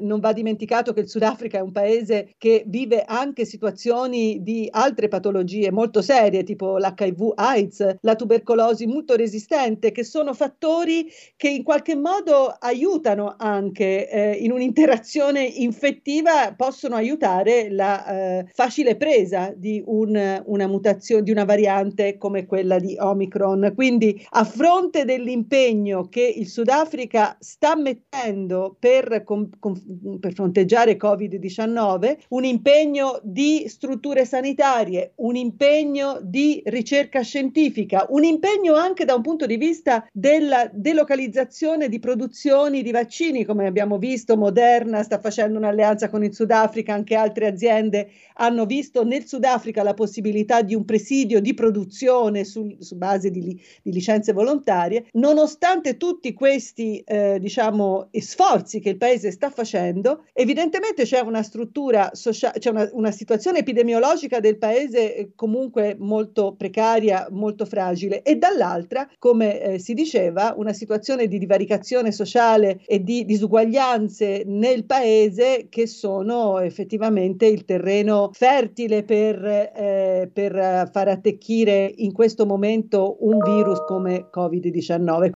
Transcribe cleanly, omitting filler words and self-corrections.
non va dimenticato che il Sudafrica è un paese che vive anche situazioni di altre patologie molto serie, tipo l'HIV AIDS, la tubercolosi molto resistente, che sono fattori che in qualche modo aiutano anche in un'interazione infettiva, possono aiutare la facile presa di una mutazione, di una variante come quella di Omicron. Quindi, a fronte dell'impegno che il Sudafrica sta mettendo per fronteggiare Covid-19, un impegno di strutture sanitarie, un impegno di ricerca scientifica, un impegno anche da un punto di vista della delocalizzazione di produzioni di vaccini, come abbiamo visto. Moderna sta facendo un'alleanza con il Sudafrica, anche altre aziende hanno visto nel Sudafrica la possibilità di un presidio di produzione su base di licenze volontarie. Nonostante tutti questi diciamo sforzi che il paese sta facendo, evidentemente c'è una struttura sociale, c'è una situazione epidemiologica del paese comunque molto precaria, molto fragile, e dall'altra, come si diceva, una situazione di divaricazione sociale e di disuguaglianze nel paese che sono effettivamente il terreno fertile per far attecchire in questo momento un virus come Covid-19.